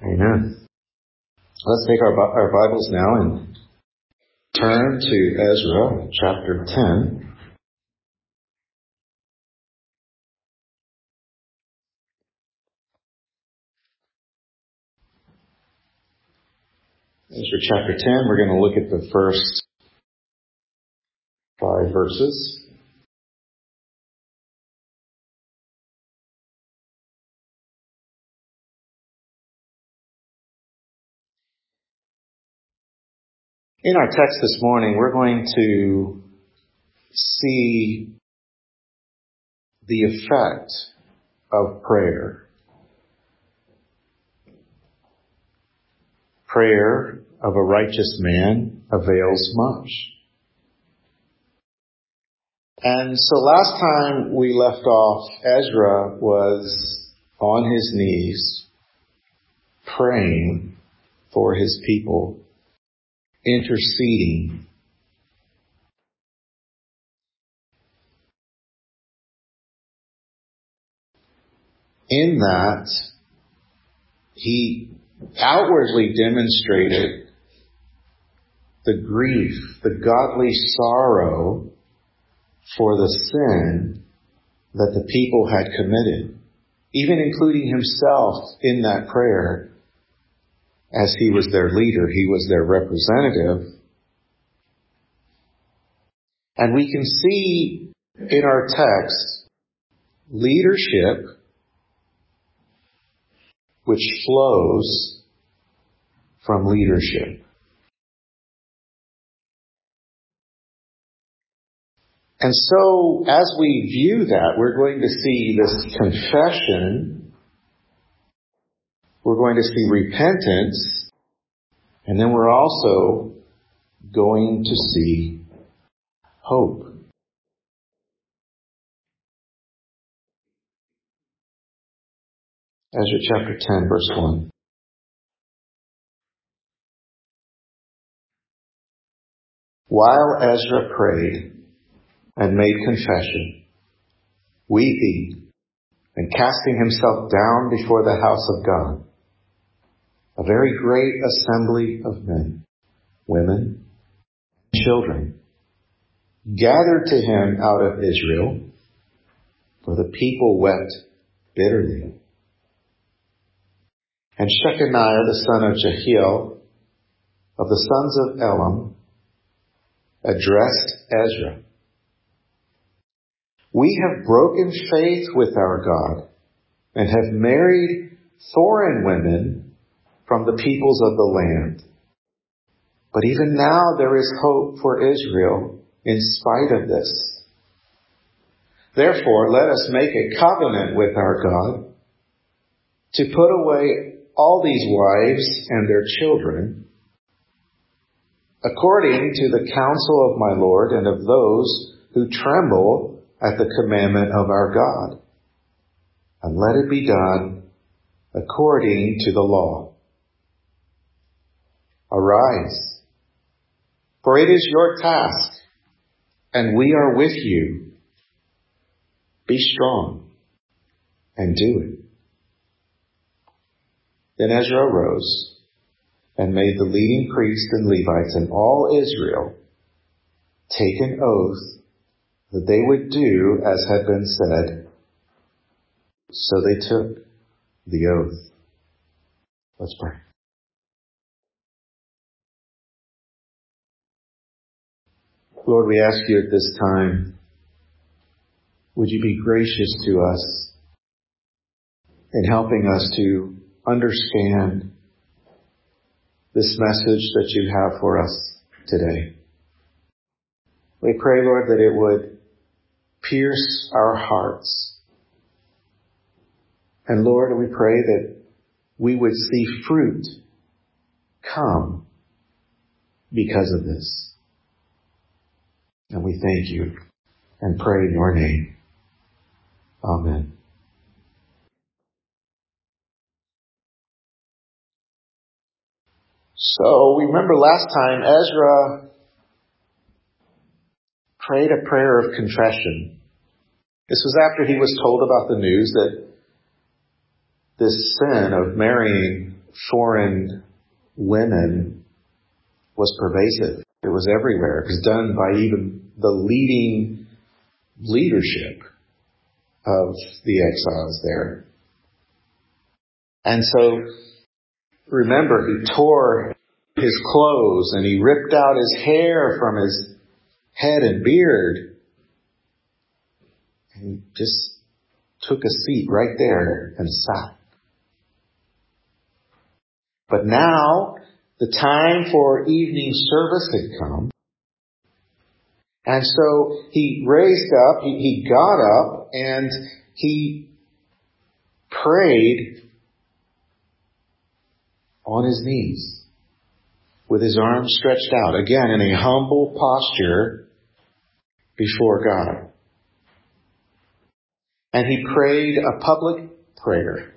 Amen. Let's take our Bibles now and turn to Ezra chapter 10. Ezra chapter 10, we're going to look at the first 5 verses. In our text this morning, we're going to see the effect of prayer. Prayer of a righteous man avails much. And so last time we left off, Ezra was on his knees praying for his people, interceding. In that, he outwardly demonstrated the grief, the godly sorrow for the sin that the people had committed, even including himself in that prayer. As he was their leader, he was their representative. And we can see in our text leadership which flows from leadership. And so, as we view that, we're going to see this confession, we're going to see repentance, and then we're also going to see hope. Ezra chapter 10, verse 1. While Ezra prayed and made confession, weeping and casting himself down before the house of God, a very great assembly of men, women, and children gathered to him out of Israel, for the people wept bitterly. And Shechaniah the son of Jehiel, of the sons of Elam, addressed Ezra. We have broken faith with our God and have married foreign women from the peoples of the land. But even now there is hope for Israel in spite of this. Therefore, let us make a covenant with our God to put away all these wives and their children, according to the counsel of my Lord and of those who tremble at the commandment of our God. And let it be done according to the law. Arise, for it is your task, and we are with you. Be strong and do it. Then Ezra arose and made the leading priests and Levites and all Israel take an oath that they would do as had been said. So they took the oath. Let's pray. Lord, we ask you at this time, would you be gracious to us in helping us to understand this message that you have for us today. We pray, Lord, that it would pierce our hearts. And Lord, we pray that we would see fruit come because of this. And we thank you and pray in your name. Amen. So we remember last time Ezra prayed a prayer of confession. This was after he was told about the news that this sin of marrying foreign women was pervasive. It was everywhere. It was done by even the leading leadership of the exiles there. And so, remember, he tore his clothes and he ripped out his hair from his head and beard and just took a seat right there and sat. But now, the time for evening service had come. And so he raised up, he got up, and he prayed on his knees with his arms stretched out, again in a humble posture before God. And he prayed a public prayer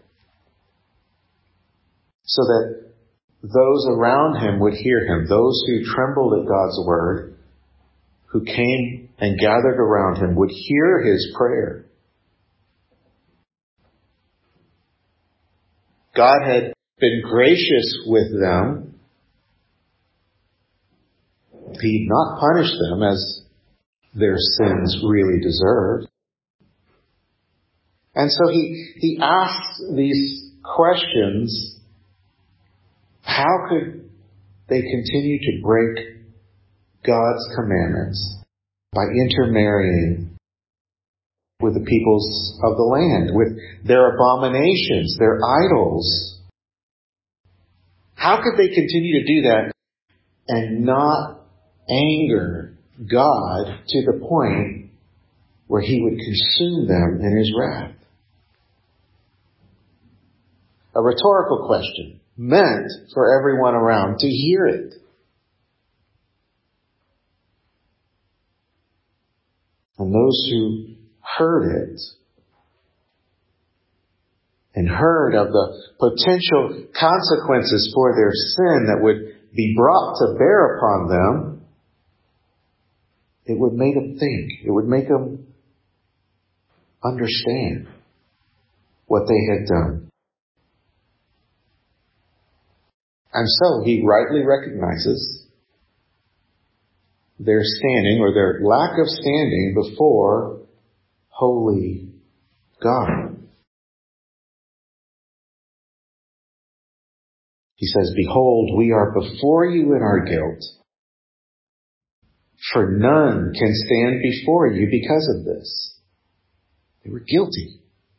so that those around him would hear him, those who trembled at God's word, who came and gathered around him, would hear his prayer. God had been gracious with them. He'd not punished them as their sins really deserved. And so he asked these questions. How could they continue to break God's commandments by intermarrying with the peoples of the land, with their abominations, their idols? How could they continue to do that and not anger God to the point where he would consume them in his wrath? A rhetorical question meant for everyone around to hear it. And those who heard it and heard of the potential consequences for their sin that would be brought to bear upon them, it would make them think. It would make them understand what they had done. And so he rightly recognizes their standing or their lack of standing before holy God. He says, "Behold, we are before you in our guilt, for none can stand before you because of this." They were guilty.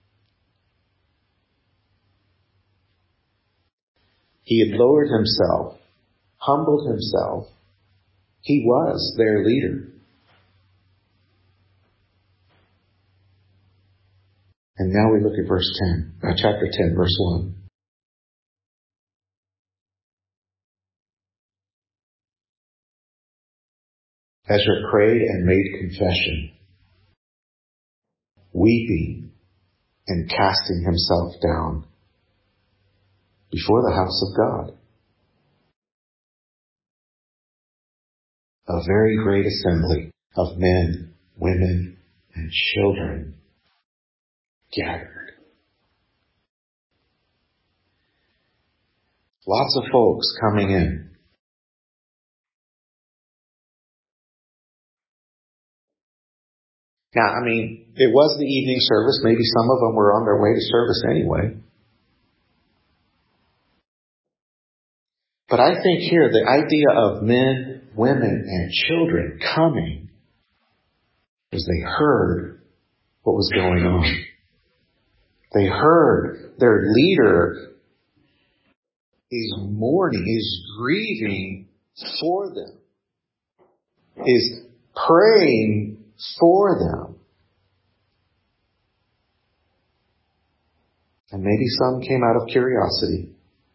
He had lowered himself, humbled himself. He was their leader. And now we look at chapter 10, verse 1. Ezra prayed and made confession, weeping and casting himself down before the house of God. A very great assembly of men, women, and children gathered. Lots of folks coming in. Now, it was the evening service. Maybe some of them were on their way to service anyway. But I think here the idea of men, women, and children coming as they heard what was going on. They heard their leader is mourning, is grieving for them, is praying for them. And maybe some came out of curiosity.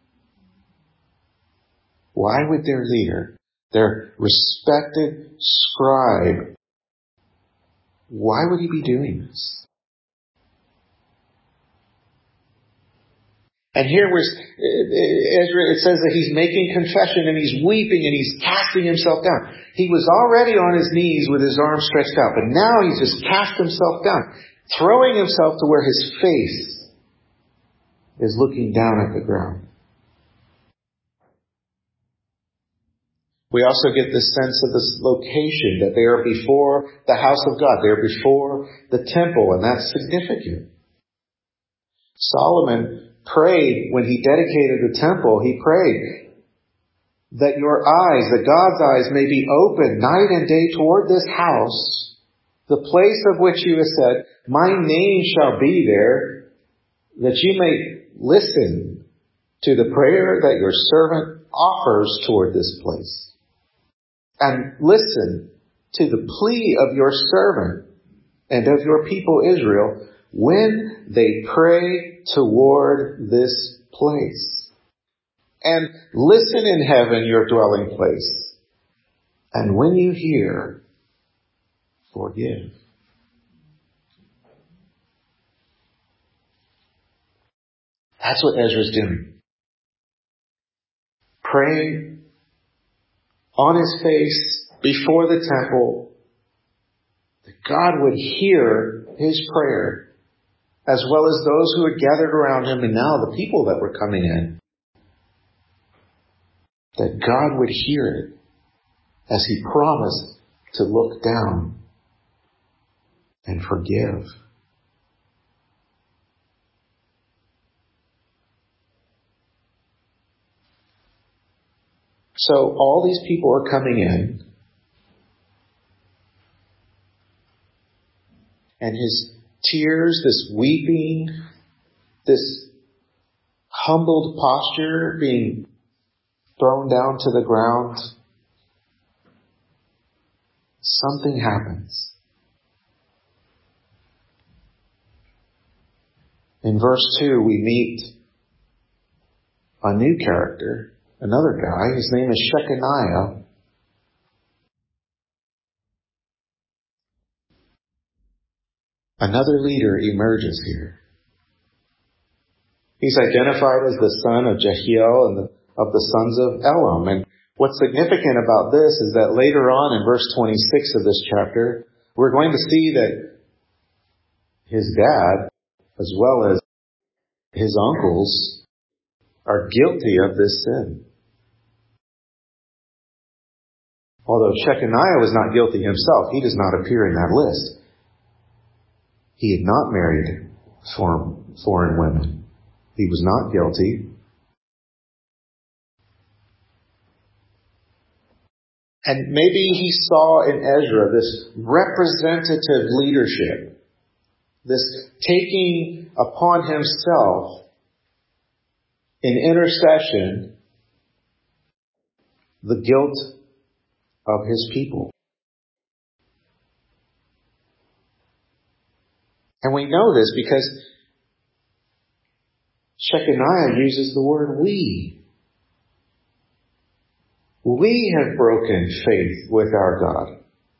Why would their leader, their respected scribe, why would he be doing this? And here Ezra, it says that he's making confession and he's weeping and he's casting himself down. He was already on his knees with his arms stretched out, but now he's just cast himself down, throwing himself to where his face is looking down at the ground. We also get this sense of this location, that they are before the house of God. They are before the temple, and that's significant. Solomon prayed when he dedicated the temple, he prayed that your eyes, that God's eyes may be open night and day toward this house, the place of which you have said, my name shall be there, that you may listen to the prayer that your servant offers toward this place. And listen to the plea of your servant and of your people Israel when they pray toward this place. And listen in heaven, your dwelling place. And when you hear, forgive. That's what Ezra's doing. Praying on his face before the temple that God would hear his prayer, as well as those who had gathered around him and now the people that were coming in. That God would hear it as he promised to look down and forgive. So all these people are coming in, and his tears, this weeping, this humbled posture being thrown down to the ground, something happens. In verse 2, we meet a new character, another guy. His name is Shechaniah. Another leader emerges here. He's identified as the son of Jehiel and of the sons of Elam. And what's significant about this is that later on in verse 26 of this chapter, we're going to see that his dad, as well as his uncles, are guilty of this sin. Although Shechaniah was not guilty himself, he does not appear in that list. He had not married foreign women. He was not guilty. And maybe he saw in Ezra this representative leadership, this taking upon himself in intercession the guilt of his people. And we know this because Shechaniah uses the word we. We have broken faith with our God.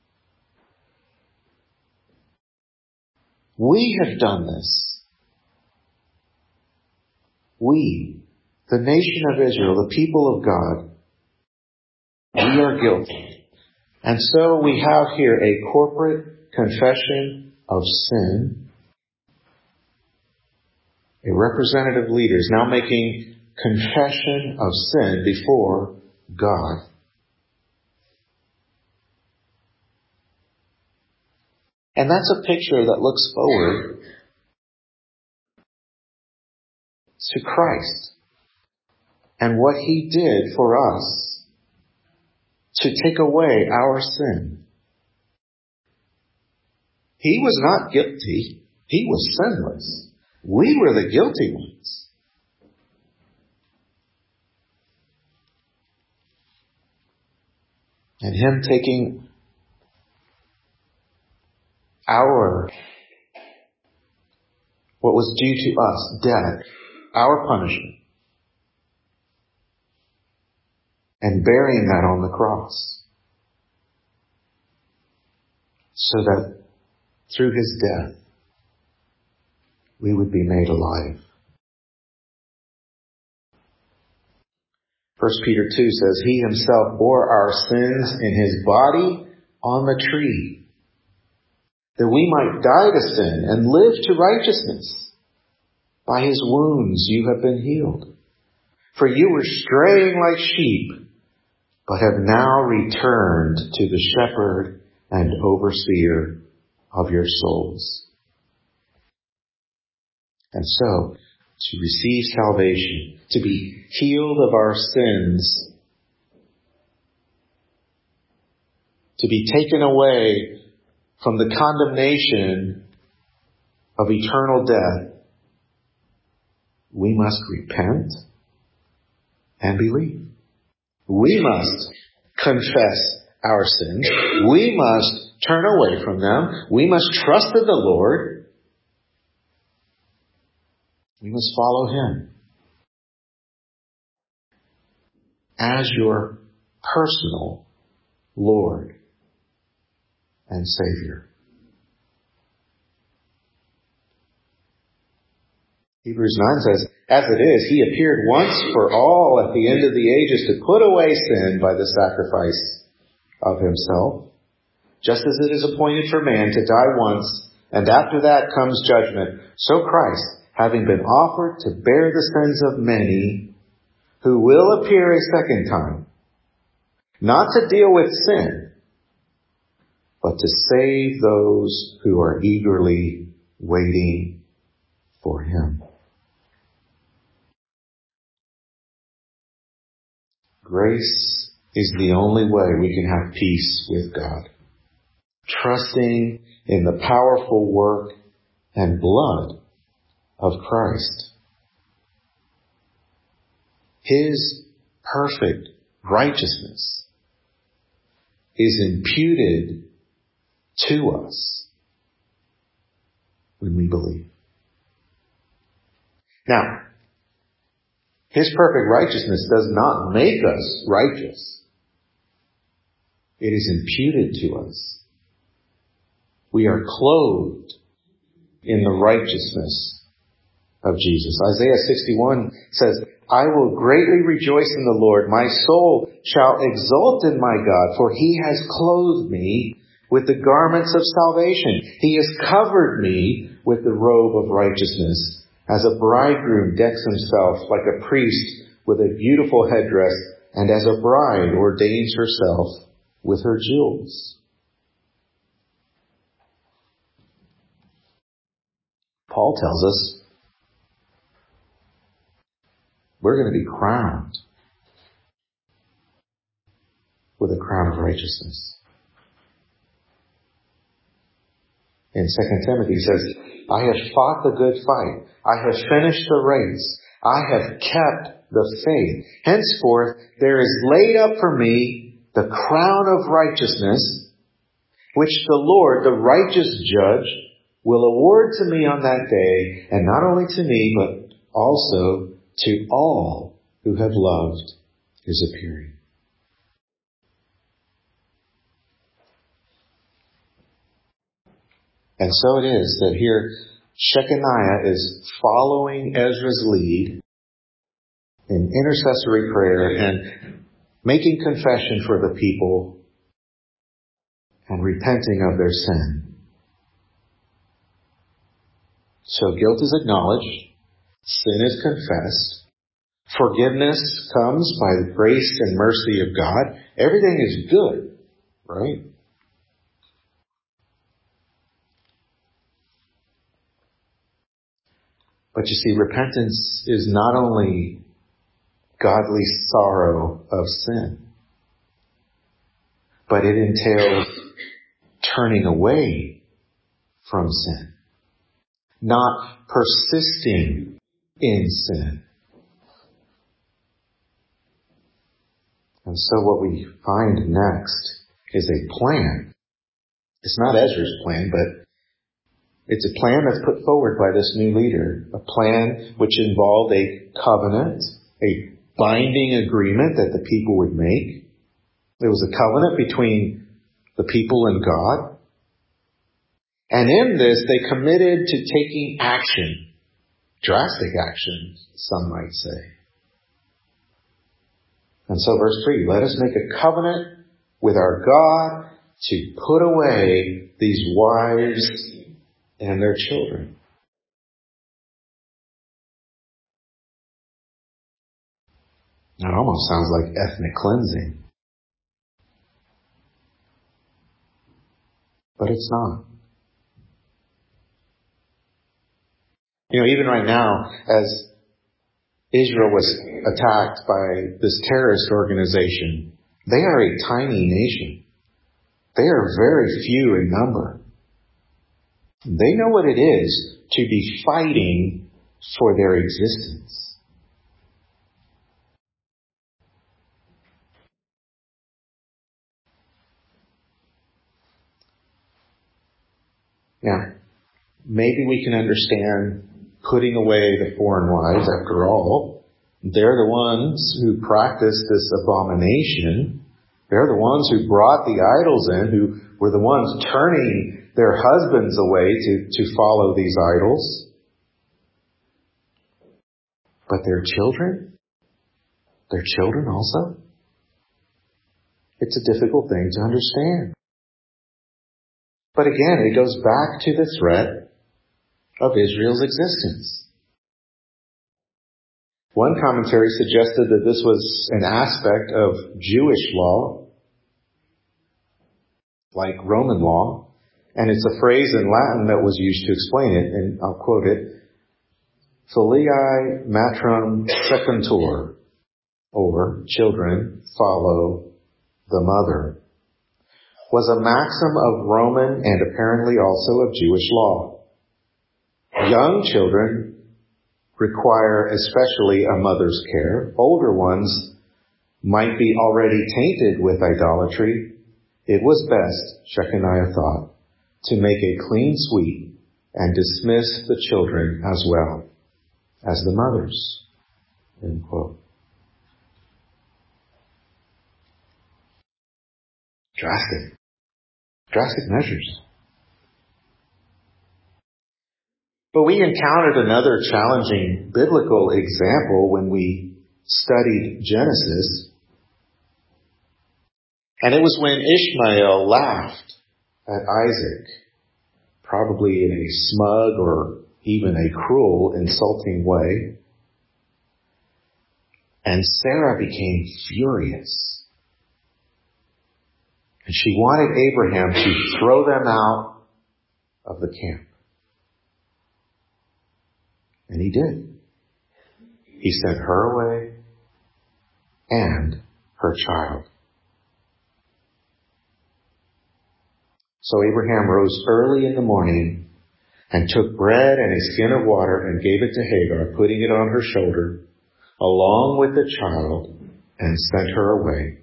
We have done this. We, the nation of Israel, the people of God, we are guilty. And so we have here a corporate confession of sin. A representative leader is now making confession of sin before God. And that's a picture that looks forward to Christ and what he did for us to take away our sin. He was not guilty. He was sinless. We were the guilty ones. And him taking what was due to us, death, our punishment, and bearing that on the cross, so that through his death, we would be made alive. 1 Peter 2 says, he himself bore our sins in his body on the tree, that we might die to sin and live to righteousness. By his wounds you have been healed. For you were straying like sheep, but have now returned to the shepherd and overseer of your souls. And so, to receive salvation, to be healed of our sins, to be taken away from the condemnation of eternal death, we must repent and believe. We must confess our sins. We must turn away from them. We must trust in the Lord. We must follow Him as your personal Lord and Savior. Hebrews 9 says, as it is, He appeared once for all at the end of the ages to put away sin by the sacrifice of Himself, just as it is appointed for man to die once, and after that comes judgment. So Christ, having been offered to bear the sins of many, who will appear a second time, not to deal with sin, but to save those who are eagerly waiting for Him. Grace is the only way we can have peace with God. Trusting in the powerful work and blood of Christ. His perfect righteousness is imputed to us when we believe. Now, His perfect righteousness does not make us righteous. It is imputed to us. We are clothed in the righteousness of Jesus. Isaiah 61 says, I will greatly rejoice in the Lord. My soul shall exult in my God, for He has clothed me with the garments of salvation. He has covered me with the robe of righteousness, as a bridegroom decks himself like a priest with a beautiful headdress, and as a bride ordains herself with her jewels. Paul tells us we're going to be crowned with a crown of righteousness. In 2 Timothy, he says, I have fought the good fight. I have finished the race. I have kept the faith. Henceforth, there is laid up for me the crown of righteousness, which the Lord, the righteous judge, will award to me on that day, and not only to me, but also to all who have loved His appearing. And so it is that here Shechaniah is following Ezra's lead in intercessory prayer and making confession for the people and repenting of their sin. So guilt is acknowledged, sin is confessed, forgiveness comes by the grace and mercy of God. Everything is good, right? But you see, repentance is not only godly sorrow of sin, but it entails turning away from sin, not persisting in sin. And so what we find next is a plan. It's not Ezra's plan, but it's a plan that's put forward by this new leader, a plan which involved a covenant, a binding agreement that the people would make. It was a covenant between the people and God. And in this, they committed to taking action, drastic action, some might say. And so verse 3, let us make a covenant with our God to put away these wives and their children. That almost sounds like ethnic cleansing. but it's not. Even right now, as Israel was attacked by this terrorist organization, they are a tiny nation. They are very few in number. They know what it is to be fighting for their existence. Now, maybe we can understand putting away the foreign wives. After all, they're the ones who practiced this abomination. They're the ones who brought the idols in, who were the ones turning their husbands away to follow these idols. But their children also? It's a difficult thing to understand. But again, it goes back to the threat of Israel's existence. One commentary suggested that this was an aspect of Jewish law, like Roman law, and it's a phrase in Latin that was used to explain it, and I'll quote it: Filii matrum secuntur, or children follow the mother, was a maxim of Roman and apparently also of Jewish law. Young children require especially a mother's care. Older ones might be already tainted with idolatry. It was best, Shechaniah thought, to make a clean sweep and dismiss the children as well as the mothers. End quote. Drastic measures. But we encountered another challenging biblical example when we studied Genesis. And it was when Ishmael laughed at Isaac, probably in a smug or even a cruel, insulting way. And Sarah became furious. And she wanted Abraham to throw them out of the camp. And he did. He sent her away and her child. So Abraham rose early in the morning and took bread and a skin of water and gave it to Hagar, putting it on her shoulder, along with the child, and sent her away.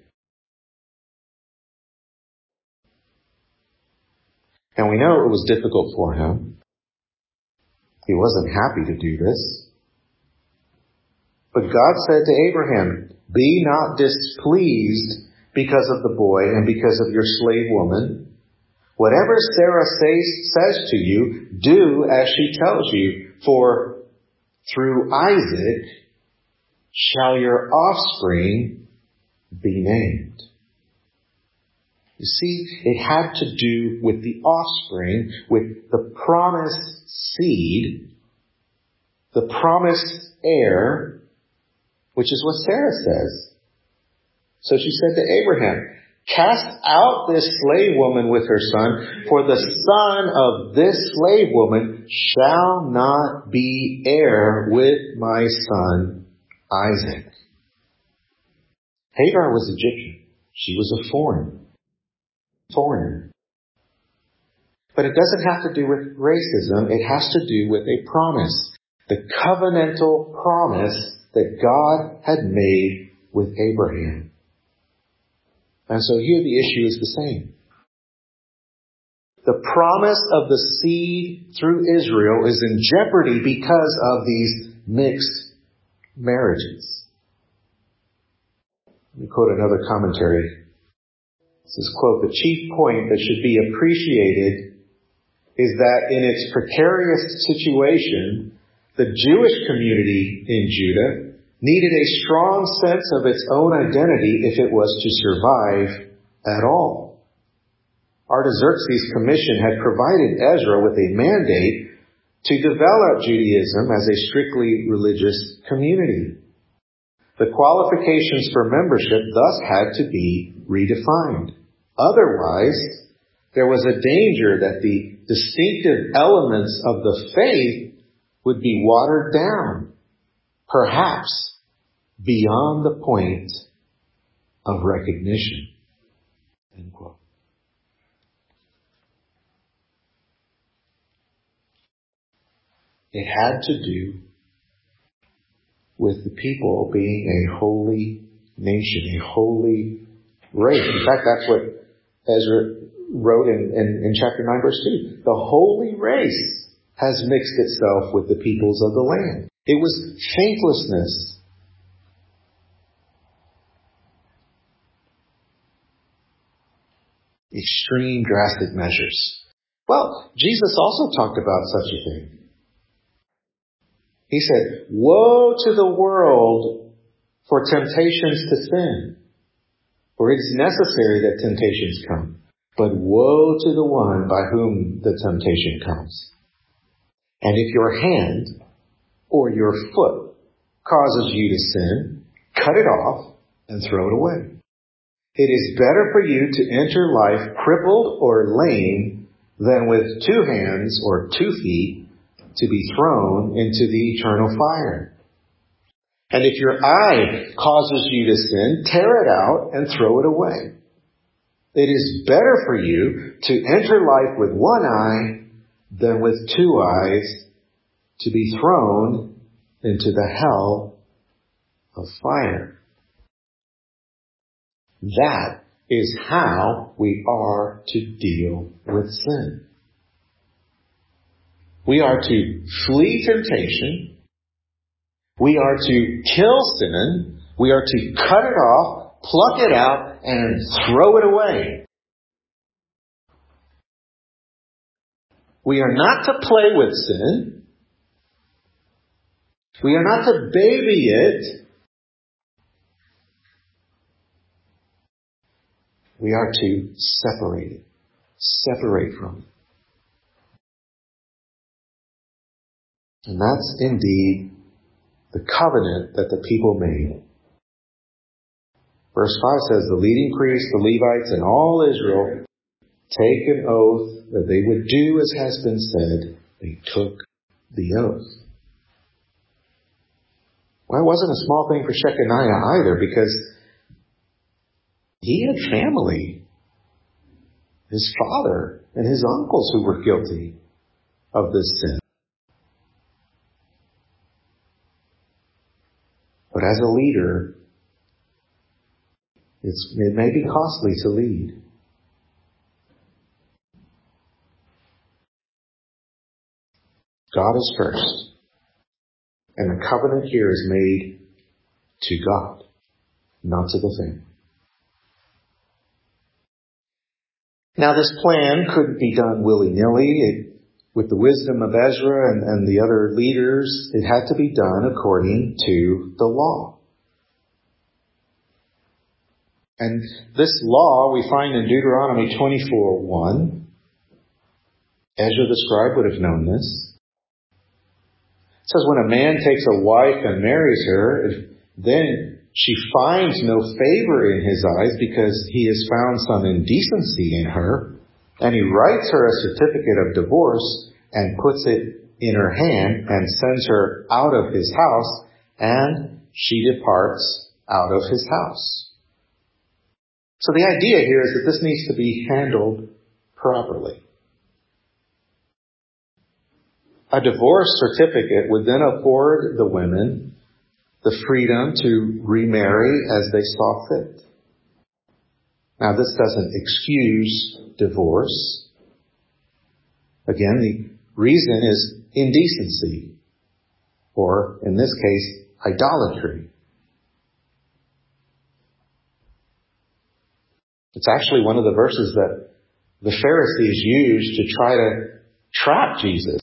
And we know it was difficult for him. He wasn't happy to do this. But God said to Abraham, "Be not displeased because of the boy and because of your slave woman. Whatever Sarah says to you, do as she tells you, for through Isaac shall your offspring be named." You see, it had to do with the offspring, with the promised seed, the promised heir, which is what Sarah says. So she said to Abraham, "Cast out this slave woman with her son, for the son of this slave woman shall not be heir with my son Isaac." Hagar was Egyptian. She was a foreigner. But it doesn't have to do with racism. It has to do with a promise. The covenantal promise that God had made with Abraham. And so here the issue is the same. The promise of the seed through Israel is in jeopardy because of these mixed marriages. Let me quote another commentary. This is, quote, "The chief point that should be appreciated is that in its precarious situation, the Jewish community in Judah needed a strong sense of its own identity if it was to survive at all. Artaxerxes' commission had provided Ezra with a mandate to develop Judaism as a strictly religious community. The qualifications for membership thus had to be redefined. Otherwise, there was a danger that the distinctive elements of the faith would be watered down, perhaps beyond the point of recognition. End quote. It had to do with the people being a holy nation, a holy race. In fact, that's what Ezra wrote in chapter 9, verse 2. The holy race has mixed itself with the peoples of the land. It was faithlessness. Extreme, drastic measures. Well, Jesus also talked about such a thing. He said, "Woe to the world for temptations to sin. For it is necessary that temptations come. But woe to the one by whom the temptation comes. And if your hand or your foot causes you to sin, cut it off and throw it away. It is better for you to enter life crippled or lame than with 2 hands or 2 feet to be thrown into the eternal fire. And if your eye causes you to sin, tear it out and throw it away. It is better for you to enter life with 1 eye than with 2 eyes to be thrown into the hell of fire." That is how we are to deal with sin. We are to flee temptation. We are to kill sin. We are to cut it off, pluck it out, and throw it away. We are not to play with sin. We are not to baby it. We are to separate it. Separate from it. And that's indeed the covenant that the people made. Verse 5 says, "The leading priests, the Levites, and all Israel take an oath that they would do as has been said." They took the oath. Well, it wasn't a small thing for Shechaniah either, because he had family, his father and his uncles who were guilty of this sin. But as a leader, it may be costly to lead. God is first. And the covenant here is made to God, not to the family. Now, this plan couldn't be done willy-nilly. With the wisdom of Ezra and the other leaders, it had to be done according to the law. And this law we find in Deuteronomy 24:1. Ezra the scribe would have known this. It says, "When a man takes a wife and marries her, then she finds no favor in his eyes because he has found some indecency in her, and he writes her a certificate of divorce and puts it in her hand and sends her out of his house, and she departs out of his house." So the idea here is that this needs to be handled properly. A divorce certificate would then afford the women the freedom to remarry as they saw fit. Now, this doesn't excuse divorce. Again, the reason is indecency, or in this case, idolatry. It's actually one of the verses that the Pharisees used to try to trap Jesus.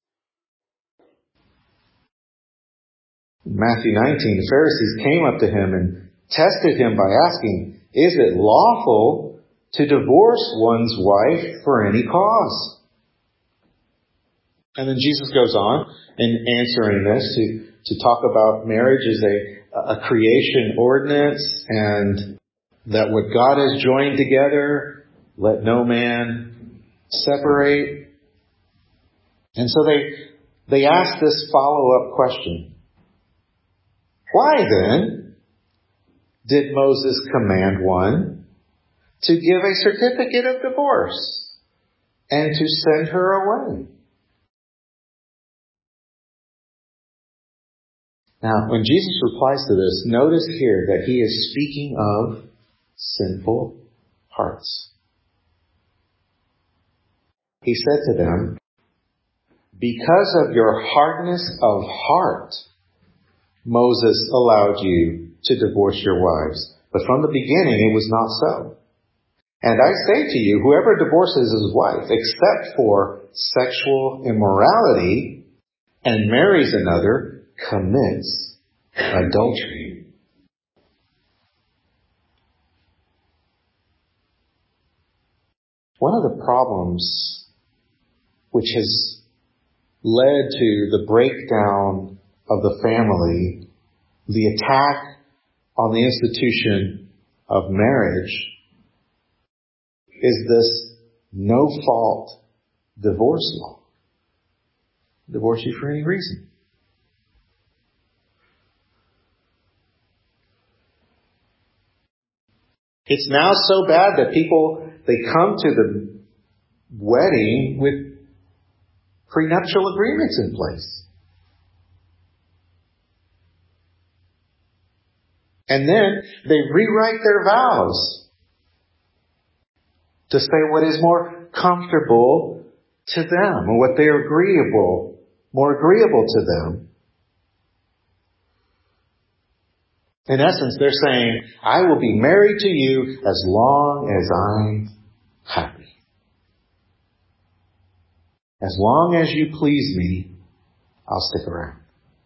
In Matthew 19, the Pharisees came up to him and tested him by asking, "Is it lawful to divorce one's wife for any cause?" And then Jesus goes on in answering this to talk about marriage as a creation ordinance, and that what God has joined together, let no man separate. And so they ask this follow-up question. Why then did Moses command one to give a certificate of divorce and to send her away? Now, when Jesus replies to this, notice here that he is speaking of sinful hearts. He said to them, because of your hardness of heart, Moses allowed you to divorce your wives. But from the beginning, it was not so. And I say to you, whoever divorces his wife, except for sexual immorality, and marries another, commits adultery. One of the problems which has led to the breakdown of the family, the attack on the institution of marriage, is this no-fault divorce law. Divorce you for any reason. It's now so bad that they come to the wedding with prenuptial agreements in place. And then they rewrite their vows to say what is more comfortable to them or what they are more agreeable to them. In essence, they're saying, I will be married to you as long as I'm happy. As long as you please me, I'll stick around.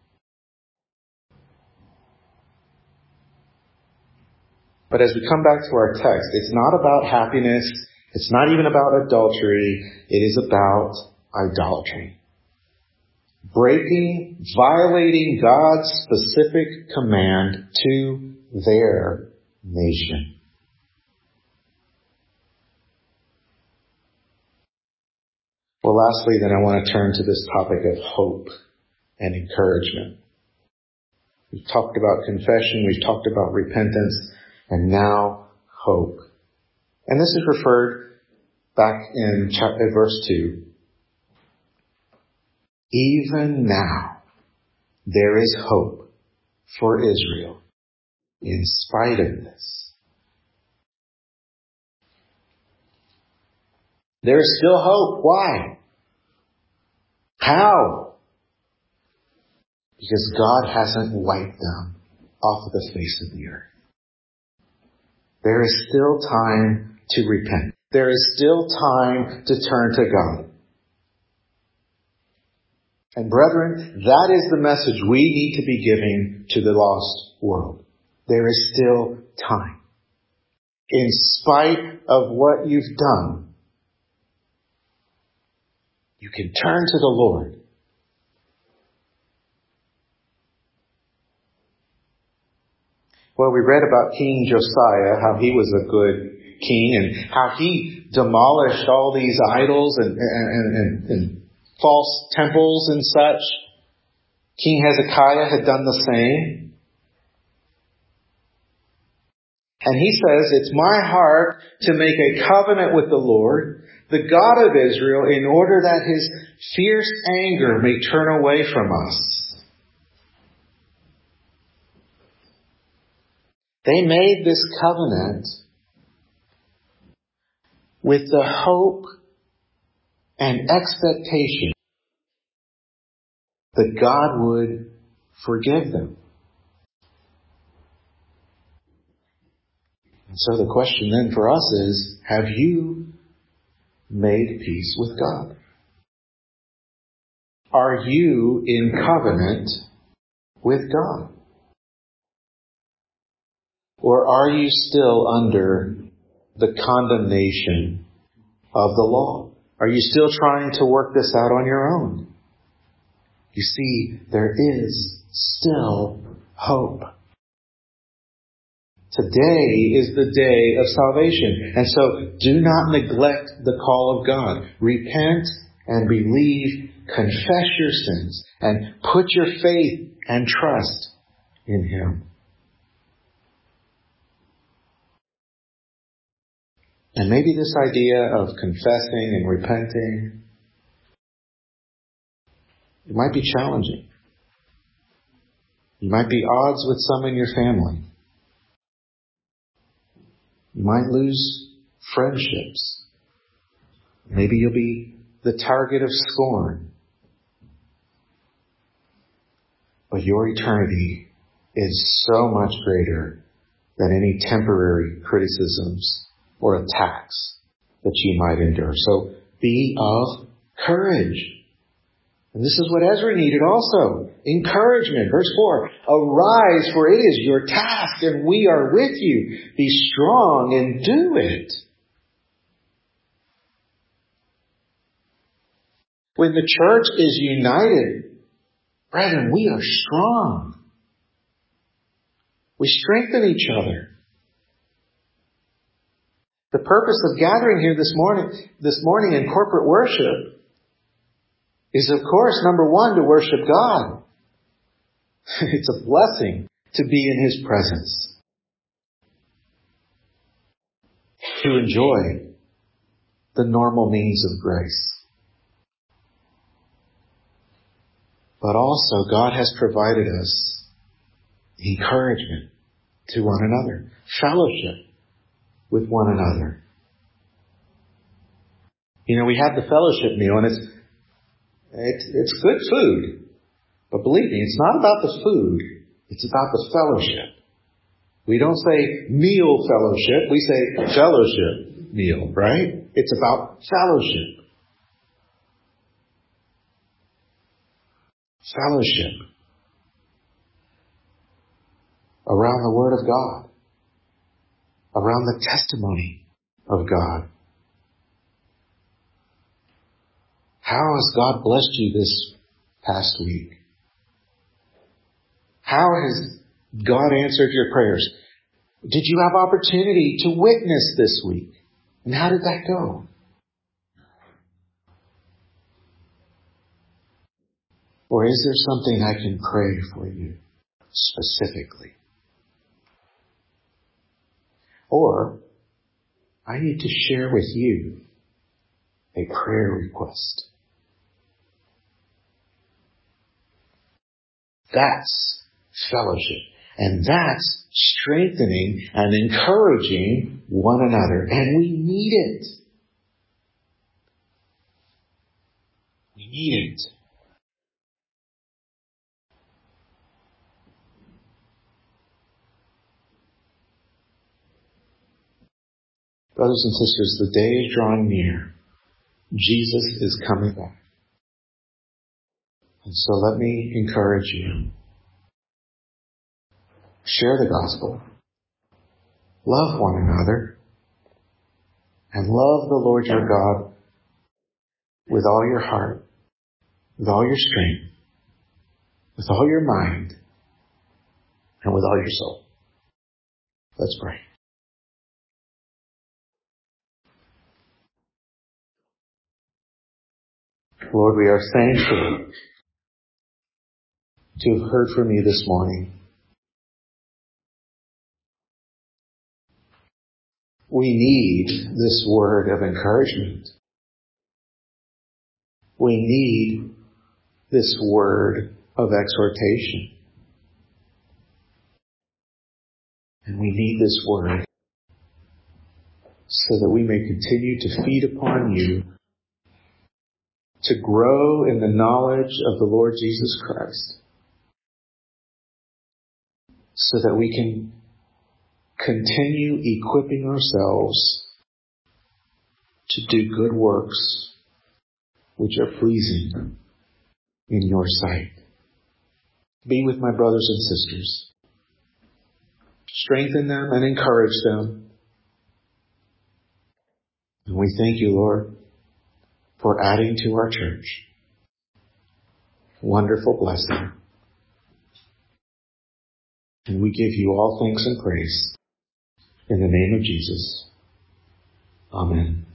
But as we come back to our text, it's not about happiness. It's not even about adultery. It is about idolatry. Violating God's specific command to their nation. Well, lastly, then I want to turn to this topic of hope and encouragement. We've talked about confession, we've talked about repentance, and now hope. And this is referred back in verse 2. Even now, there is hope for Israel in spite of this. There is still hope. Why? How? Because God hasn't wiped them off of the face of the earth. There is still time to repent. There is still time to turn to God. And brethren, that is the message we need to be giving to the lost world. There is still time. In spite of what you've done, you can turn to the Lord. Well, we read about King Josiah, how he was a good king and how he demolished all these idols and false temples and such. King Hezekiah had done the same. And he says, it's my heart to make a covenant with the Lord, the God of Israel, in order that his fierce anger may turn away from us. They made this covenant with the hope and expectation that God would forgive them. And so the question then for us is, have you made peace with God? Are you in covenant with God? Or are you still under the condemnation of the law? Are you still trying to work this out on your own? You see, there is still hope. Today is the day of salvation. And so do not neglect the call of God. Repent and believe, confess your sins, and put your faith and trust in Him. And maybe this idea of confessing and repenting, it might be challenging. You might be odds with some in your family. You might lose friendships. Maybe you'll be the target of scorn. But your eternity is so much greater than any temporary criticisms or attacks that you might endure. So be of courage. And this is what Ezra needed also. Encouragement. Verse 4. Arise, for it is your task, and we are with you. Be strong and do it. When the church is united, brethren, we are strong. We strengthen each other. The purpose of gathering here this morning in corporate worship is, of course, number one, to worship God. It's a blessing to be in His presence, to enjoy the normal means of grace. But also, God has provided us encouragement to one another, fellowship with one another. You know, we have the fellowship meal, and it's good food. But believe me, it's not about the food. It's about the fellowship. We don't say meal fellowship. We say fellowship meal, right? It's about fellowship. Fellowship around the Word of God, around the testimony of God. How has God blessed you this past week? How has God answered your prayers? Did you have opportunity to witness this week? And how did that go? Or is there something I can pray for you specifically? Or I need to share with you a prayer request. That's fellowship. And that's strengthening and encouraging one another. And we need it. We need it. Brothers and sisters, the day is drawing near. Jesus is coming back. And so let me encourage you. Share the gospel. Love one another. And love the Lord your God with all your heart, with all your strength, with all your mind, and with all your soul. Let's pray. Lord, we are thankful to have heard from you this morning. We need this word of encouragement. We need this word of exhortation. And we need this word so that we may continue to feed upon you, to grow in the knowledge of the Lord Jesus Christ, so that we can continue equipping ourselves to do good works which are pleasing in your sight. Be with my brothers and sisters. Strengthen them and encourage them. And we thank you, Lord, for adding to our church. Wonderful blessing. And we give you all thanks and praise In the name of Jesus. Amen.